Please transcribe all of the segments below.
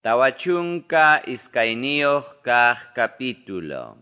Tawachunka iskayniyuq kaq capítulo.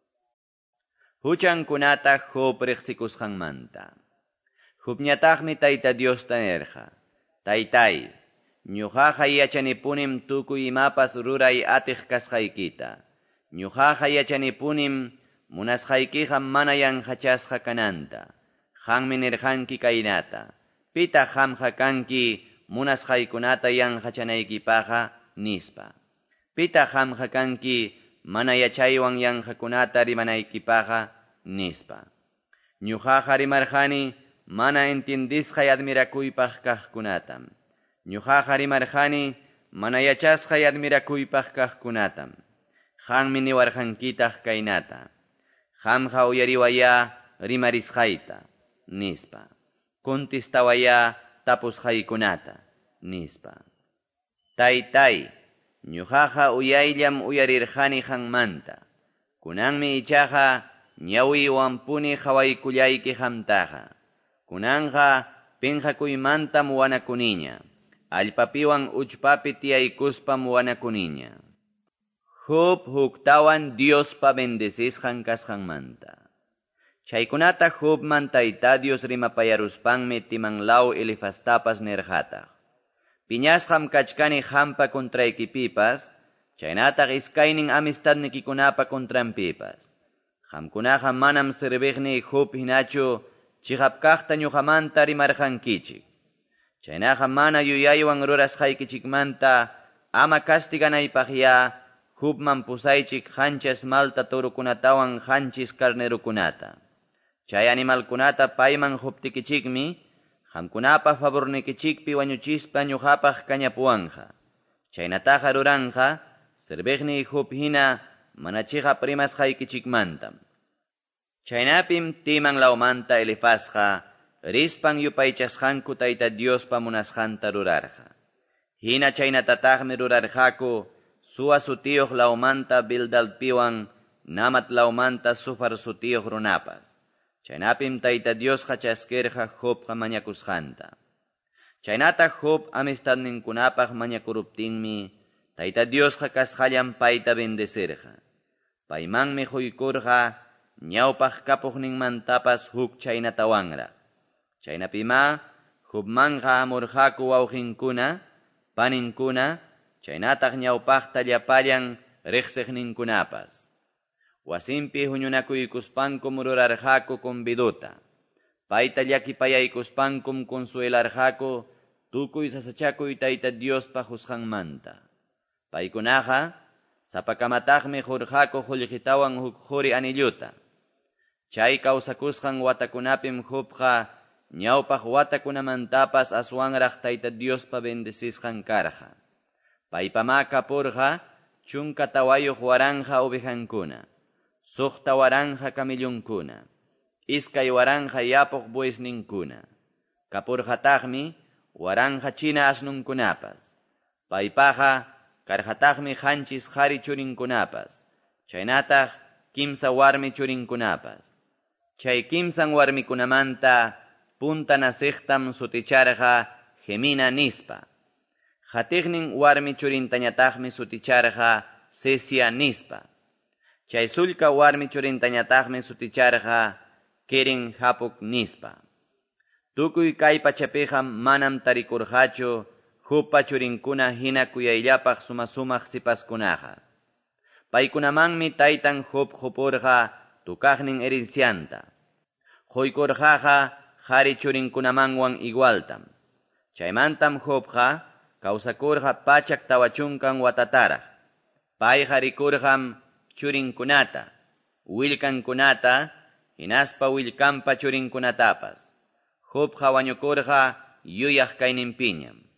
Huchankunata Job riqsikusqanmanta. Jobñataqmi Tayta Diosta nerqa. Taytay, ñuqaqa yachanipunim tukuy imapas ruray atiq kasqaykita. Ñuqaqa yachanipunim munasqaykiqa mana yanqachasqa kananta. Qammi nirqanki kaynata. Pita qamqa kanki munasqaykunata yanqachanaykipaqa nispa. Pita qamqa kanki mana yachaywan yanqakunata rimanaykipaqa nispa. Ñuqaqa rimarqani mana entiendisqay admirakuypaq kaqkunatam. Ñuqaqa rimarqani mana yachasqay admirakuypaq kaqkunatam. Qammi niwarqankitaq kaynata. Qamqa uyariwaya rimarisqayta nispa. Contestawaya tapusqaykunata nispa. Taytay, ñuqaqa uyayllam uyarirqani qanmanta. Kunanmi ichaqa ñawiwanpuni qhawaykullayki qamtaqa. Kunanqa pinqakuymantam wanakuniña. Allpapiwan uchpapi tiyaykuspam wanakuniña. Job huktawan Diospa bendecishqan kasqanmanta. Chaykunata Jobman Tayta Dios rimapayaruspanmi timanlaw Elifastapas nirqataq. Piñasqam kachkani qampa kontraykipipas, chaynataq iskaynin amistadnikikunapa kontranpipas. Qamkunaqa manam sirbiqni Job hinachu chiqapkaqta ñuqamanta rimarqankichik. Chaynaqa mana yuyaywan rurasqaykichikmanta ama castiganaypaqya Jobman pusaychik qanchis malta torukunatawan qanchis karnerukunata. Chay animalkunata payman huptikichikmi, qamkunapa favornikichikpi wañuchispa ñuqapaq kañapuwanqa. Chaynataqa ruranqa, sirbiqni Job hina mana chiqap rimasqaykichikmantam. Chaynapim timanlawmanta Elifazqa, rispan yupaychasqanku Tayta Diospa munasqanta rurarqa. Hina chaynatataqmi rurarqaku, Suwa sutiyuq lawmanta Bildadpiwan, Namat lawmanta Sufar sutiyuq runapas. Chaynapim Tayta Diosqa chaskirqa Jobqa mañakusqanta. Chaynata Job amistadninkunapaq mañakuruptinmi, Tayta Diosqa kasqallan payta bendecirqa. Paymanmi huykurqa, ñawpaq kapuqninmantapas huk chaynatawanraq. Chaynapima, Jobmanqa amurqaku wawqinkuna, paninkuna, chaynataq ñawpaqta llapallan riqsiqninkunapas. Wasimpi huñunakuykuspankum rurarqaku conviduta. Payta llakipayaykuspankum consuelarqaku tukuy sasachakuy Tayta Diospa husqanmanta. Paykunaqa sapakamataqmi hurqaku qullqitawan huk quri anilluta. Chay kawsakusqan watakunapim Jobqa ñawpaq watakunamantapas aswanraq Tayta Diospa bendecishqan karqa. Paypama kapurqa chunka tawayuq waranja ovejankuna. Suqta waranja kamillunkuna. Iskay waranja yapuq buisninkuna. Kapurqataqmi waranja china asnunkunapas. Paypaqa karqataqmi qanchis qhari churinkunapas. Chaynataq kimsa warmi churinkunapas. Chay kimsan warmikunamanta punta nasiqtam suticharqa Gemina nispa. Qhatiqnin warmi churintañataqmi suticharqa Sesia nispa. Chay sullka warmi churintañataqmi suticharqa Keren Hapuk nispa. Tukuy kay pachapiqa manam tarikurqachu Jobpa churinkuna hina kuyayllapaq sumasumaq sipaskunaqa. Paykunamanmi taytan Job qupurqa tukaqnin herencianta. Quykurqaqa qhari churinkunamanwan igualtam. Chaymantam Jobqa kawsakurqa pachak tawachunkan watataraq. Payqa rikurqam churinkunata, willkankunata, hinaspa willkanpa churinkunatapas. Jobqa wañukurqa yuyaq kayninpiñam.